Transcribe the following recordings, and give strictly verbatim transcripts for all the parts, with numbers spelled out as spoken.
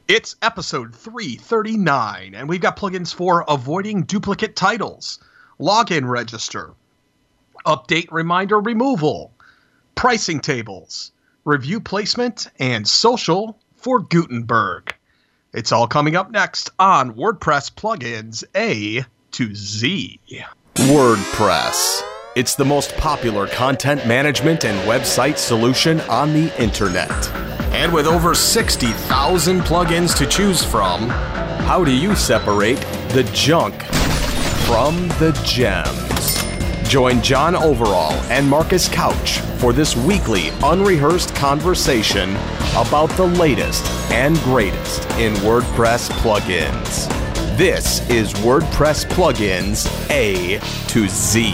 It's episode three thirty-nine, and we've got plugins for avoiding duplicate titles, login register, update reminder removal, pricing tables, review placement, and social for Gutenberg. It's all coming up next on WordPress Plugins A to Z. WordPress. It's the most popular content management and website solution on the internet. And with over sixty thousand plugins to choose from, how do you separate the junk from the gems? Join John Overall and Marcus Couch for this weekly unrehearsed conversation about the latest and greatest in WordPress plugins. This is WordPress Plugins A to Z.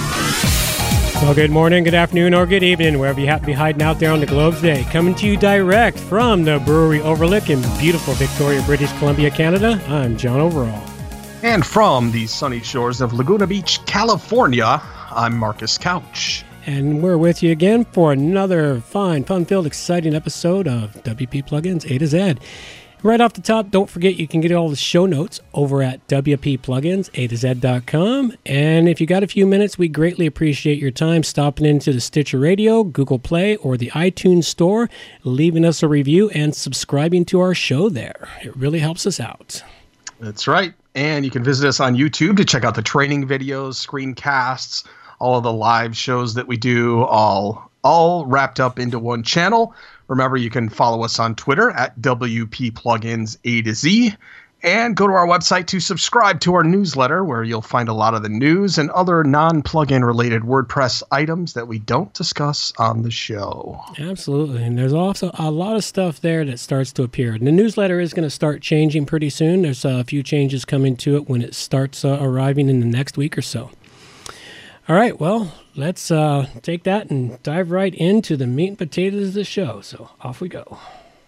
Well, good morning, good afternoon, or good evening, wherever you happen to be hiding out there on the globe today. Coming to you direct from the Brewery Overlook in beautiful Victoria, British Columbia, Canada, I'm John Overall. And from the sunny shores of Laguna Beach, California, I'm Marcus Couch. And we're with you again for another fine, fun-filled, exciting episode of W P Plugins A to Z. Right off the top, don't forget you can get all the show notes over at W P Plugins A to Z dot com. And if you got a few minutes, we greatly appreciate your time stopping into the Stitcher Radio, Google Play, or the iTunes Store, leaving us a review and subscribing to our show there. It really helps us out. That's right. And you can visit us on YouTube to check out the training videos, screencasts, all of the live shows that we do, all, all wrapped up into one channel. Remember, you can follow us on Twitter at W P Plugins A to Z, and go to our website to subscribe to our newsletter, where you'll find a lot of the news and other non-plugin related WordPress items that we don't discuss on the show. Absolutely. And there's also a lot of stuff there that starts to appear. And the newsletter is going to start changing pretty soon. There's a few changes coming to it when it starts uh, arriving in the next week or so. All right, well, let's uh, take that and dive right into the meat and potatoes of the show. So off we go.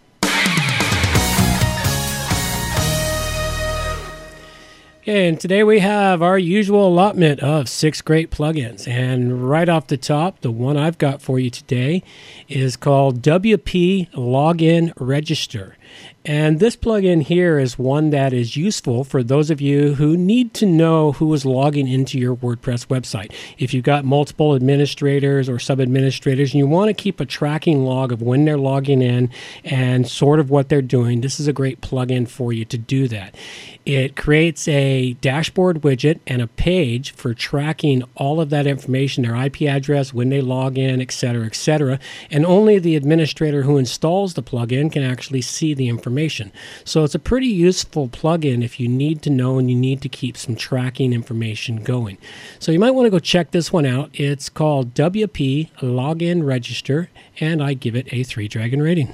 Okay, and today we have our usual allotment of six great plugins. And right off the top, the one I've got for you today is called W P Login Register. And this plugin here is one that is useful for those of you who need to know who is logging into your WordPress website. If you've got multiple administrators or sub-administrators and you want to keep a tracking log of when they're logging in and sort of what they're doing, this is a great plugin for you to do that. It creates a dashboard widget and a page for tracking all of that information, their I P address, when they log in, et cetera, et cetera. And only the administrator who installs the plugin can actually see the information. So it's a pretty useful plugin if you need to know and you need to keep some tracking information going. So you might want to go check this one out. It's called W P Login Register, and I give it a three dragon rating.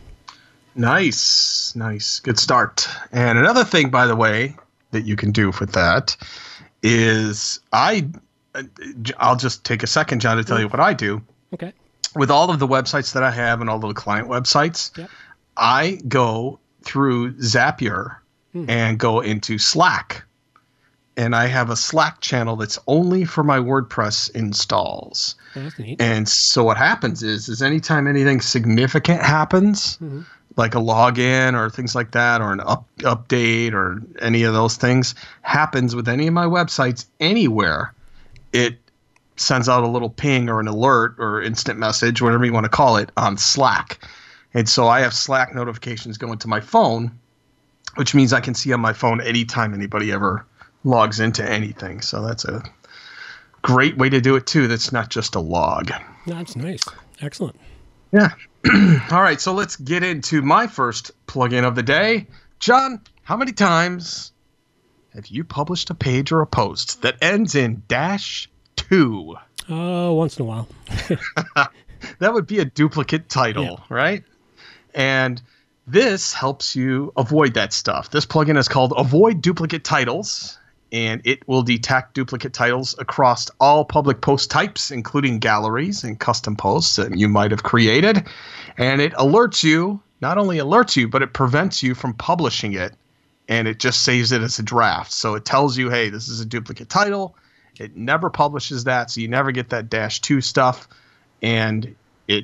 Nice, nice, good start. And another thing, by the way, that you can do with that is I, I'll just take a second, John, to tell you what I do. Okay. With all of the websites that I have and all of the client websites, yep. I go through Zapier hmm. and go into Slack. And I have a Slack channel that's only for my WordPress installs. Oh, that's neat. And so what happens is, is anytime anything significant happens, mm-hmm. like a login or things like that, or an up, update or any of those things happens with any of my websites anywhere, it sends out a little ping or an alert or instant message, whatever you want to call it, on Slack. And so I have Slack notifications going to my phone, which means I can see on my phone anytime anybody ever logs into anything. So that's a great way to do it, too. That's not just a log. That's nice. Excellent. Yeah. All right. So let's get into my first plugin of the day. John, how many times have you published a page or a post that ends in dash two? Oh, uh, once in a while. That would be a duplicate title, yeah. right? And this helps you avoid that stuff. This plugin is called Avoid Duplicate Titles, and it will detect duplicate titles across all public post types, including galleries and custom posts that you might have created. And it alerts you, not only alerts you, but it prevents you from publishing it, and it just saves it as a draft. So it tells you, hey, this is a duplicate title. It never publishes that, so you never get that dash two stuff, and it's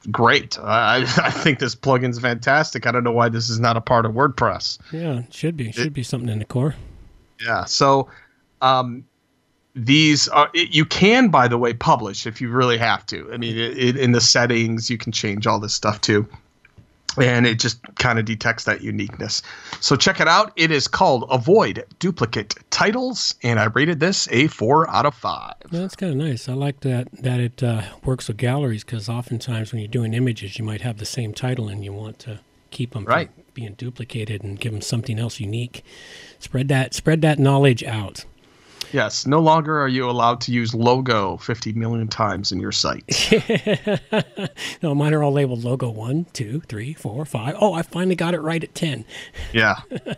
great. I, I think this plugin's fantastic. I don't know why this is not a part of WordPress. Yeah, it should be. It should be something in the core. Yeah. So um, these are, it, you can, by the way, publish if you really have to. I mean, it, it, in the settings, you can change all this stuff too. And it just kind of detects that uniqueness. So check it out. It is called Avoid Duplicate Titles, and I rated this a four out of five. Yeah, that's kind of nice. I like that that it uh, works with galleries, because oftentimes when you're doing images, you might have the same title and you want to keep them right. from being duplicated and give them something else unique. Spread that spread that knowledge out. Yes, no longer are you allowed to use logo fifty million times in your site. No, mine are all labeled logo one, two, three, four, five. Oh, I finally got it right at ten. Yeah.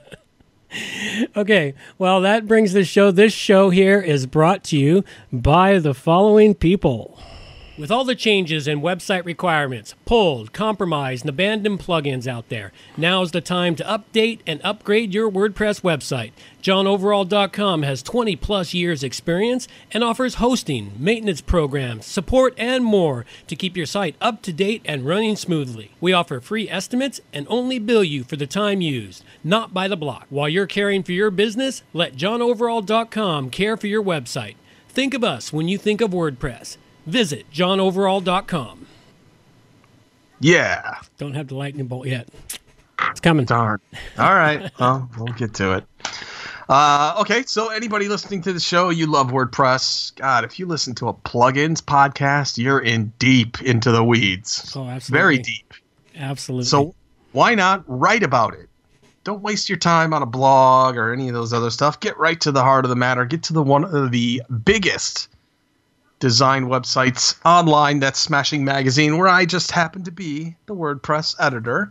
Okay, well, that brings the show. This show here is brought to you by the following people. With all the changes in website requirements, pulled, compromised, and abandoned plugins out there, now's the time to update and upgrade your WordPress website. John Overall dot com has twenty plus years experience and offers hosting, maintenance programs, support, and more to keep your site up to date and running smoothly. We offer free estimates and only bill you for the time used, not by the block. While you're caring for your business, let John Overall dot com care for your website. Think of us when you think of WordPress. Visit John Overall dot com. Yeah. Don't have the lightning bolt yet. It's coming. Darn. All right. Well, we'll get to it. Uh, okay, so anybody listening to the show, you love WordPress. God, if you listen to a plugins podcast, you're in deep into the weeds. Oh, absolutely. Very deep. Absolutely. So why not write about it? Don't waste your time on a blog or any of those other stuff. Get right to the heart of the matter. Get to the one of the biggest design websites online. That's Smashing Magazine, where I just happen to be the WordPress editor.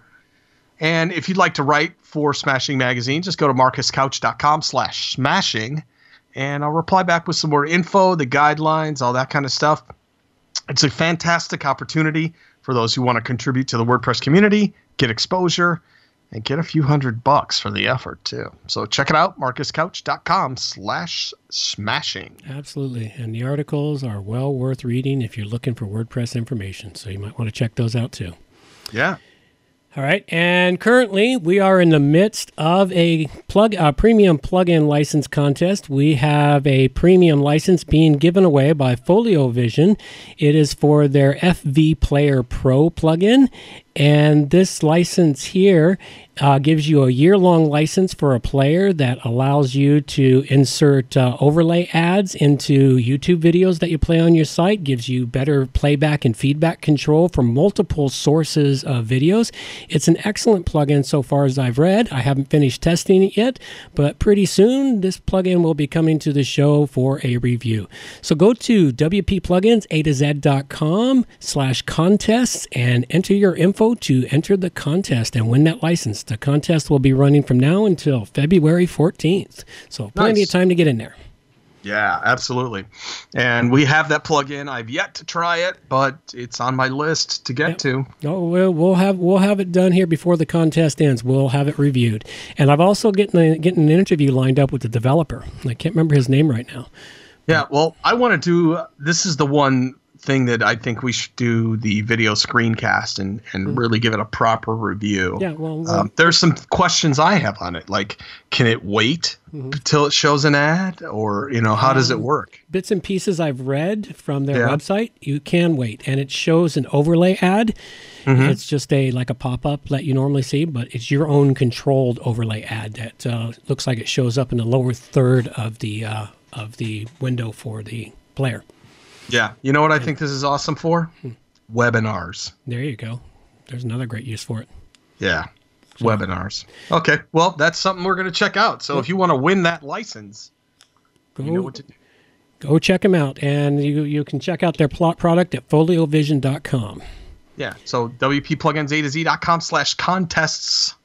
And if you'd like to write for Smashing Magazine, just go to marcus couch dot com slash smashing, and I'll reply back with some more info, the guidelines, all that kind of stuff. It's a fantastic opportunity for those who want to contribute to the WordPress community, get exposure, and get a few hundred bucks for the effort too. So check it out, marcus couch dot com slash smashing. Absolutely. And the articles are well worth reading if you're looking for WordPress information. So you might want to check those out too. Yeah. All right. And currently we are in the midst of a plug, a premium plugin license contest. We have a premium license being given away by Folio Vision. It is for their F V Player Pro plugin. And this license here uh, gives you a year-long license for a player that allows you to insert uh, overlay ads into YouTube videos that you play on your site, gives you better playback and feedback control from multiple sources of videos. It's an excellent plugin so far as I've read. I haven't finished testing it yet, but pretty soon this plugin will be coming to the show for a review. So go to W P plugins A to Z dot com slash contests and enter your info to enter the contest and win that license. The contest will be running from now until February fourteenth. So plenty Nice. of time to get in there. Yeah, absolutely. And we have that plugin. I've yet to try it, but it's on my list to get Yep. to. Oh, we'll, we'll have we'll have it done here before the contest ends. We'll have it reviewed. And I've also getting a, getting an interview lined up with the developer. I can't remember his name right now. Yeah, well, I want to do, this is the one thing that I think we should do the video screencast and, and mm-hmm. really give it a proper review. Yeah, well, well um, there's some questions I have on it, like, can it wait mm-hmm. until it shows an ad, or, you know, how um, does it work? Bits and pieces I've read from their yeah. website, you can wait, and it shows an overlay ad. Mm-hmm. It's just a like a pop-up that you normally see, but it's your own controlled overlay ad that uh, looks like it shows up in the lower third of the uh, of the window for the player. Yeah. You know what I think this is awesome for? Hmm. Webinars. There you go. There's another great use for it. Yeah. So, webinars. Okay. Well, that's something we're going to check out. So if you want to win that license, go, you know what to do. Go check them out. And you, you can check out their plot product at folio vision dot com. Yeah. So W P plugins A to Z dot com slash contests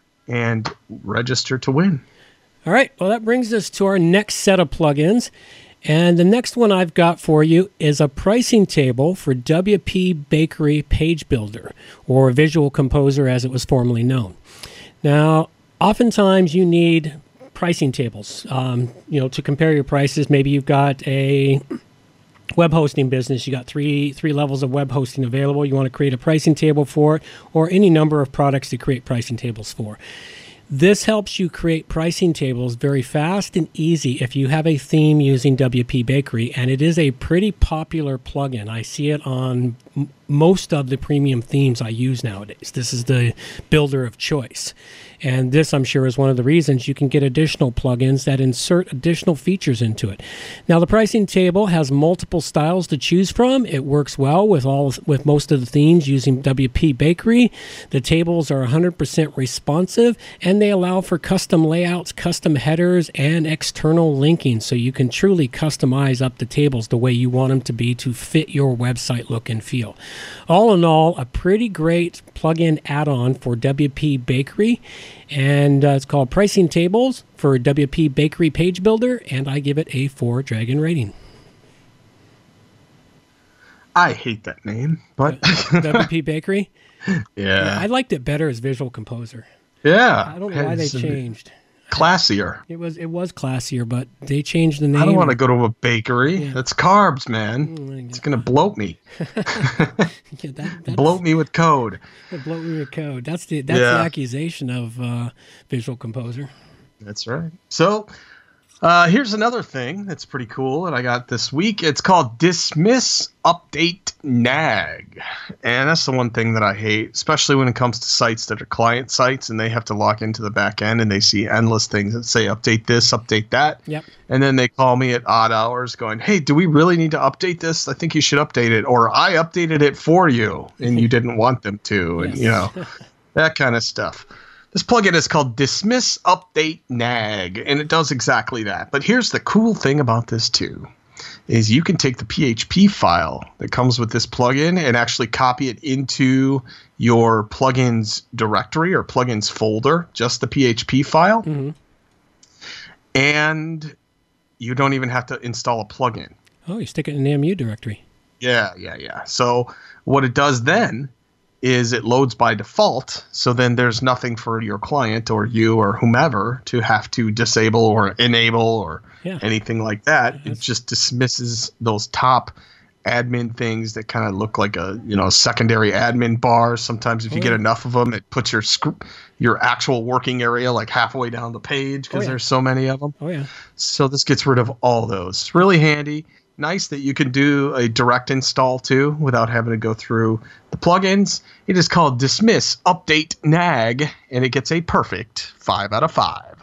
and register to win. All right. Well, that brings us to our next set of plugins. And the next one I've got for you is a pricing table for W P Bakery Page Builder, or Visual Composer as it was formerly known. Now, oftentimes you need pricing tables, um, you know, to compare your prices. Maybe you've got a web hosting business, you got three three levels of web hosting available. You want to create a pricing table for it, or any number of products to create pricing tables for. This helps you create pricing tables very fast and easy if you have a theme using W P Bakery, and it is a pretty popular plugin. I see it on m- most of the premium themes I use nowadays. This is the builder of choice. And this, I'm sure, is one of the reasons you can get additional plugins that insert additional features into it. Now, the pricing table has multiple styles to choose from. It works well with all with most of the themes using W P Bakery. The tables are one hundred percent responsive, and they allow for custom layouts, custom headers, and external linking, so you can truly customize up the tables the way you want them to be to fit your website look and feel. All in all, a pretty great plugin add-on for W P Bakery. And uh, it's called Pricing Tables for W P Bakery Page Builder, and I give it a four dragon rating. I hate that name, but W P Bakery? Yeah. yeah. I liked it better as Visual Composer. Yeah. I don't know why they changed. Classier. It was it was classier, but they changed the name. I don't want to go to a bakery. Yeah. That's carbs, man. Mm, it's going to bloat me. yeah, that, bloat me with code. Bloat me with code. That's the that's yeah. the accusation of uh, Visual Composer. That's right. So uh, here's another thing that's pretty cool that I got this week. It's called Dismiss Update Nag. And that's the one thing that I hate, especially when it comes to sites that are client sites and they have to log into the back end and they see endless things that say update this, update that. Yep. And then they call me at odd hours going, hey, do we really need to update this? I think you should update it. Or I updated it for you and you didn't want them to. And, yes. you know, that kind of stuff. This plugin is called Dismiss Update Nag, and it does exactly that. But here's the cool thing about this, too, is you can take the P H P file that comes with this plugin and actually copy it into your plugins directory or plugins folder, just the P H P file. Mm-hmm. And you don't even have to install a plugin. Oh, you stick it in the M U directory. Yeah, yeah, yeah. So what it does then is it loads by default, so then there's nothing for your client or you or whomever to have to disable or enable or yeah. anything like that. That's... It just dismisses those top admin things that kind of look like a you know secondary admin bar. Sometimes if you oh, get yeah. enough of them, it puts your sc- your actual working area like halfway down the page because oh, yeah. there's so many of them. Oh yeah. So this gets rid of all those. It's really handy. Nice that you can do a direct install too without having to go through the plugins. It is called Dismiss Update Nag, and it gets a perfect five out of five.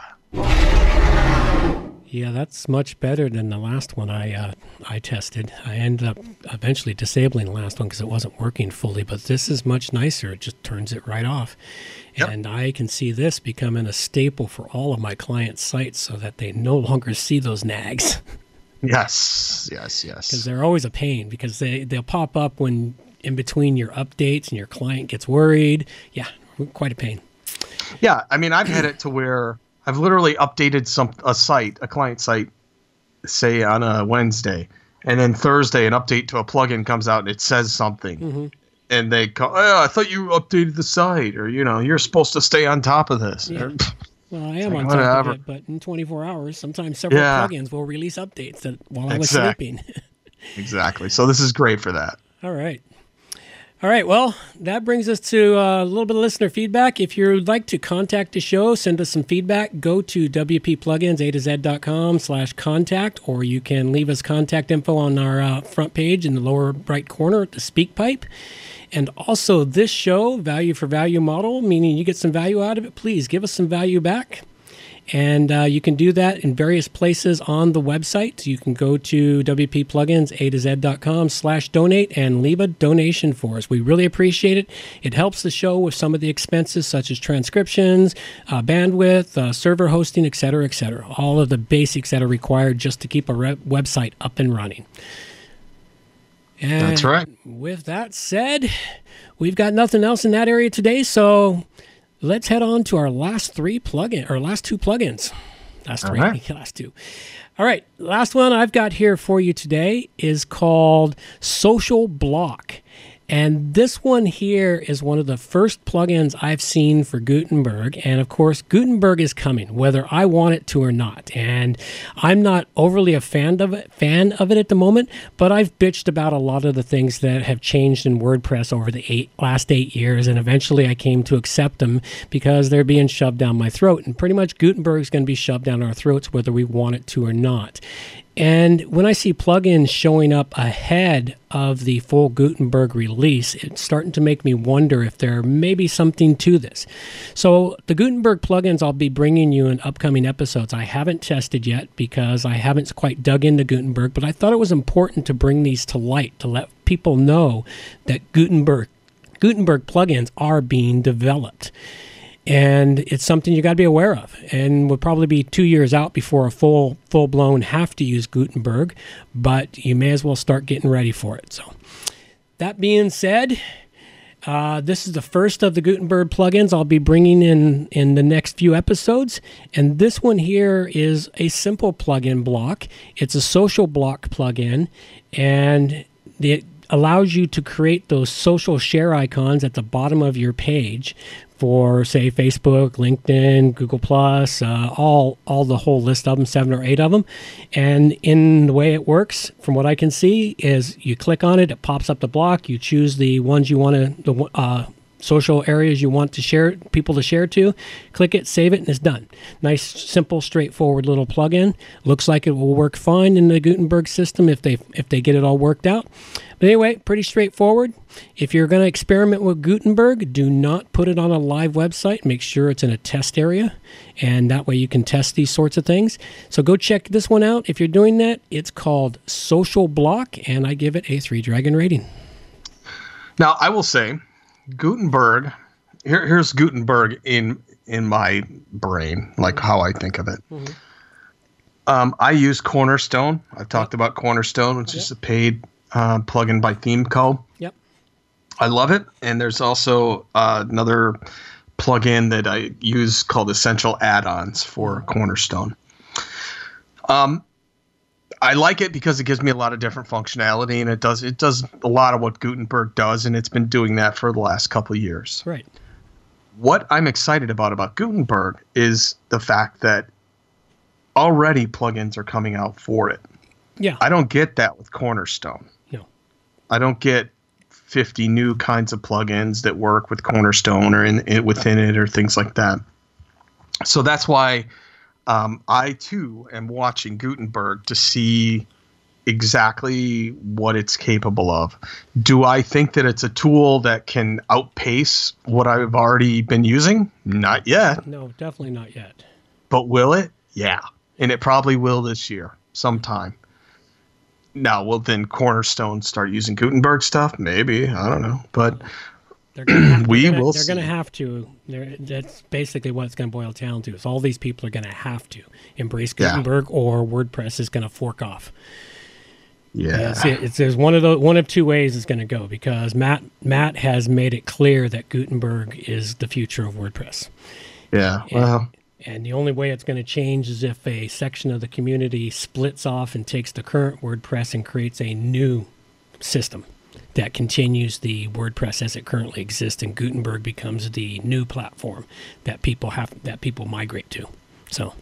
Yeah, that's much better than the last one I uh, I tested. I ended up eventually disabling the last one because it wasn't working fully, but this is much nicer. It just turns it right off. Yep. And I can see this becoming a staple for all of my client sites so that they no longer see those nags. Yes, yes, yes. Because they're always a pain because they, they'll pop up when in between your updates and your client gets worried. Yeah, quite a pain. Yeah, I mean, I've had it to where I've literally updated some a site, a client site, say on a Wednesday, and then Thursday an update to a plugin comes out and it says something. Mm-hmm. And they call, oh, I thought you updated the site, or, you know, you're supposed to stay on top of this. Yeah. Or, Well, I am like, on top whatever. of it, but in twenty-four hours, sometimes several yeah. plugins will release updates that while I was exactly. sleeping. Exactly. So this is great for that. All right. All right. Well, that brings us to uh, a little bit of listener feedback. If you'd like to contact the show, send us some feedback, go to W P plugins A to Z dot com slash contact, or you can leave us contact info on our uh, front page in the lower right corner at the speak pipe. And also this show, value for value model, meaning you get some value out of it, please give us some value back. And uh, you can do that in various places on the website. You can go to W P plugins A to Z dot com slash donate and leave a donation for us. We really appreciate it. It helps the show with some of the expenses such as transcriptions, uh, bandwidth, uh, server hosting, et cetera, et cetera. All of the basics that are required just to keep a re- website up and running. And that's right. With that said, we've got nothing else in that area today, so let's head on to our last three plugin, or last two plugins. Last three, right. last two. All right, last one I've got here for you today is called Social Block. And this one here is one of the first plugins I've seen for Gutenberg. And of course, Gutenberg is coming, whether I want it to or not. And I'm not overly a fan of it, fan of it at the moment, but I've bitched about a lot of the things that have changed in WordPress over the eight, last eight years. And eventually I came to accept them because they're being shoved down my throat. And pretty much Gutenberg is going to be shoved down our throats, whether we want it to or not. And when I see plugins showing up ahead of the full Gutenberg release, it's starting to make me wonder if there may be something to this. So the Gutenberg plugins I'll be bringing you in upcoming episodes. I haven't tested yet because I haven't quite dug into Gutenberg, but I thought it was important to bring these to light to let people know that Gutenberg Gutenberg plugins are being developed. And it's something you got to be aware of. And we'll probably be two years out before a full, full-blown have to use Gutenberg, but you may as well start getting ready for it. So that being said, uh, this is the first of the Gutenberg plugins I'll be bringing in in the next few episodes. And this one here is a simple plugin block. It's a social block plugin, and it allows you to create those social share icons at the bottom of your page for, say, Facebook, LinkedIn, Google Plus, uh, all all the whole list of them, seven or eight of them. And in the way it works, from what I can see, is you click on it, it pops up the block, you choose the ones you want to, the uh, social areas you want to share, people to share to, click it, save it, and it's done. Nice, simple, straightforward little plugin. Looks like it will work fine in the Gutenberg system if they if they get it all worked out. But anyway, pretty straightforward. If you're going to experiment with Gutenberg, do not put it on a live website. Make sure it's in a test area, and that way you can test these sorts of things. So go check this one out. If you're doing that, it's called Social Block, and I give it a three dragon rating. Now, I will say, Gutenberg, here, here's Gutenberg in in my brain, like how I think of it. Mm-hmm. Um, I use Cornerstone. I've talked yep. about Cornerstone, which yep. is a paid uh, plugin by ThemeCo. Yep. I love it. And there's also uh, another plugin that I use called Essential Add-ons for Cornerstone. Um, I like it because it gives me a lot of different functionality, and it does it does a lot of what Gutenberg does, and it's been doing that for the last couple of years. Right. What I'm excited about about Gutenberg is the fact that already plugins are coming out for it. Yeah. I don't get that with Cornerstone. No. I don't get fifty new kinds of plugins that work with Cornerstone or in, in within it or things like that. So that's why um, I too am watching Gutenberg to see exactly what it's capable of. Do I think that it's a tool that can outpace what I've already been using? Not yet. No, definitely not yet. But will it? Yeah. And it probably will this year sometime. Now, will then Cornerstone start using Gutenberg stuff? Maybe. I don't know. But they're gonna have, we they're gonna, will They're see. going to have to. They're, that's basically what it's going to boil down to. Is all these people are going to have to embrace Gutenberg, yeah. or WordPress is going to fork off. Yeah. It's, it's, there's one of the one of two ways it's going to go, because Matt Matt has made it clear that Gutenberg is the future of WordPress. Yeah. And, well. And the only way it's going to change is if a section of the community splits off and takes the current WordPress and creates a new system that continues the WordPress as it currently exists, and Gutenberg becomes the new platform that people have that people migrate to. So,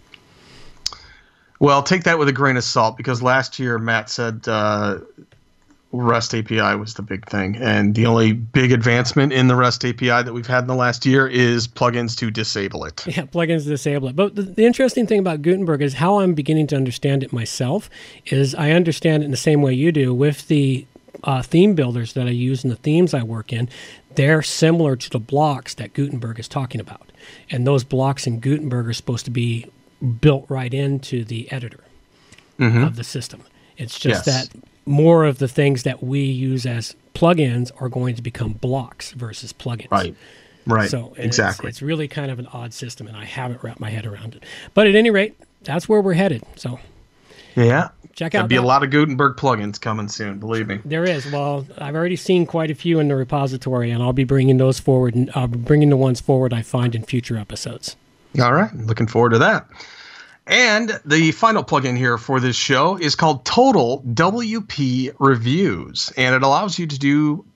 well, take that with a grain of salt, because last year Matt said uh, REST A P I was the big thing, and the only big advancement in the REST A P I that we've had in the last year is plugins to disable it. Yeah, plugins to disable it. But the, the interesting thing about Gutenberg is how I'm beginning to understand it myself is I understand it in the same way you do with the uh, theme builders that I use and the themes I work in. They're similar to the blocks that Gutenberg is talking about. And those blocks in Gutenberg are supposed to be built right into the editor mm-hmm. of the system. It's just yes. that more of the things that we use as plugins are going to become blocks versus plugins. Right, right, so exactly. It's, it's really kind of an odd system, and I haven't wrapped my head around it. But at any rate, that's where we're headed. So yeah, check There'll out. be that. a lot of Gutenberg plugins coming soon, believe me. There is. Well, I've already seen quite a few in the repository, and I'll be bringing those forward, and I'll be bringing the ones forward I find in future episodes. All right, looking forward to that. And the final plugin here for this show is called Total W P Reviews, and it allows you to do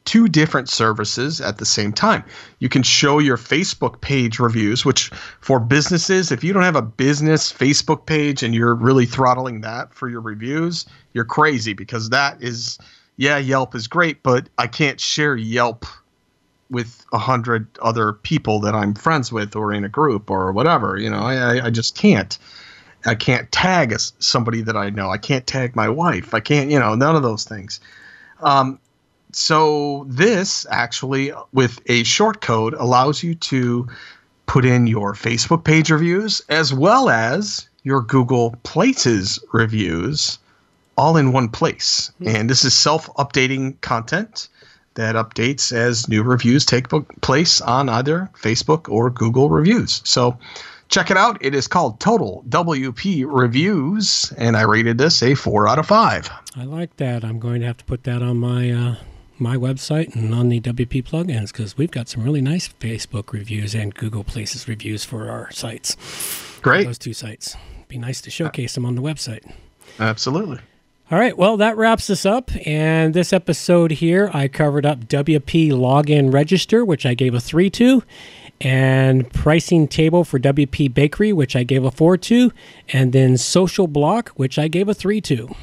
two different services at the same time. You can show your Facebook page reviews, which for businesses, if you don't have a business Facebook page and you're really throttling that for your reviews, you're crazy, because that is, yeah, Yelp is great, but I can't share Yelp with a hundred other people that I'm friends with or in a group or whatever. You know, I, I just can't. I can't tag somebody that I know. I can't tag my wife. I can't, you know, none of those things. Um, so this actually, with a short code, allows you to put in your Facebook page reviews as well as your Google Places reviews all in one place. Mm-hmm. And this is self-updating content that updates as new reviews take place on either Facebook or Google Reviews. So check it out. It is called Total W P Reviews, and I rated this a four out of five. I like that. I'm going to have to put that on my uh, my website and on the W P plugins, because we've got some really nice Facebook reviews and Google Places reviews for our sites. Great. Those two sites. Be nice to showcase them on the website. Absolutely. All right, well, that wraps us up. And this episode here, I covered up W P Login Register, which I gave a three to, and Pricing Table for W P Bakery, which I gave a four to, and then Social Block, which I gave a three to.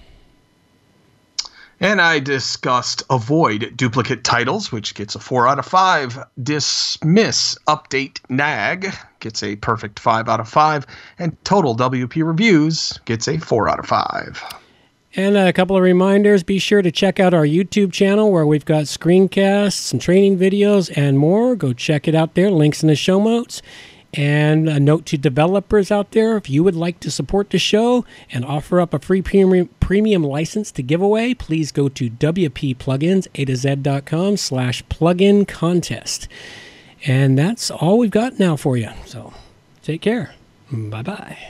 And I discussed Avoid Duplicate Titles, which gets a four out of five. Dismiss Update Nag gets a perfect five out of five. And Total W P Reviews gets a four out of five. And a couple of reminders, be sure to check out our YouTube channel where we've got screencasts and training videos and more. Go check it out there. Links in the show notes. And a note to developers out there, if you would like to support the show and offer up a free premium, premium license to give away, please go to W P plugins A to Z dot com slash plugin contest. And that's all we've got now for you. So take care. Bye-bye.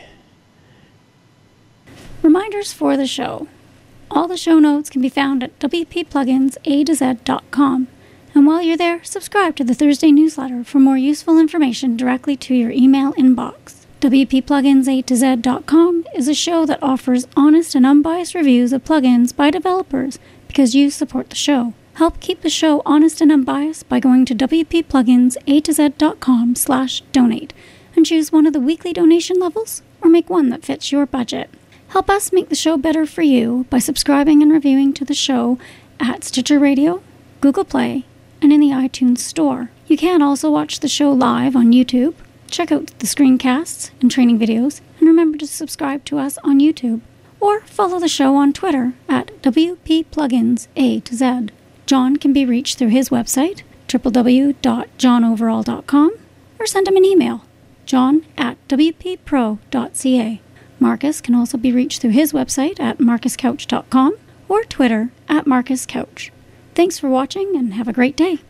Reminders for the show. All the show notes can be found at W P plugins A to Z dot com. And while you're there, subscribe to the Thursday newsletter for more useful information directly to your email inbox. W P plugins A to Z dot com is a show that offers honest and unbiased reviews of plugins by developers because you support the show. Help keep the show honest and unbiased by going to W P plugins A to Z dot com slash donate and choose one of the weekly donation levels or make one that fits your budget. Help us make the show better for you by subscribing and reviewing to the show at Stitcher Radio, Google Play, and in the iTunes Store. You can also watch the show live on YouTube, check out the screencasts and training videos, and remember to subscribe to us on YouTube. Or follow the show on Twitter at W P plugins A to Z. John can be reached through his website, w w w dot john overall dot com, or send him an email, john at w p pro dot c a. Marcus can also be reached through his website at marcus couch dot com or Twitter at marcus couch. Thanks for watching and have a great day.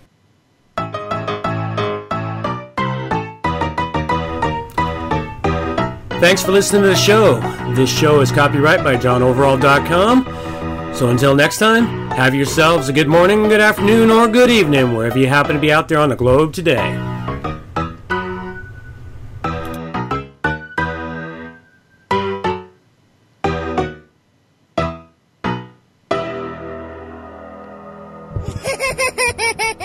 Thanks for listening to the show. This show is copyright by john overall dot com. So until next time, have yourselves a good morning, good afternoon, or good evening, wherever you happen to be out there on the globe today. Ha ha ha ha ha!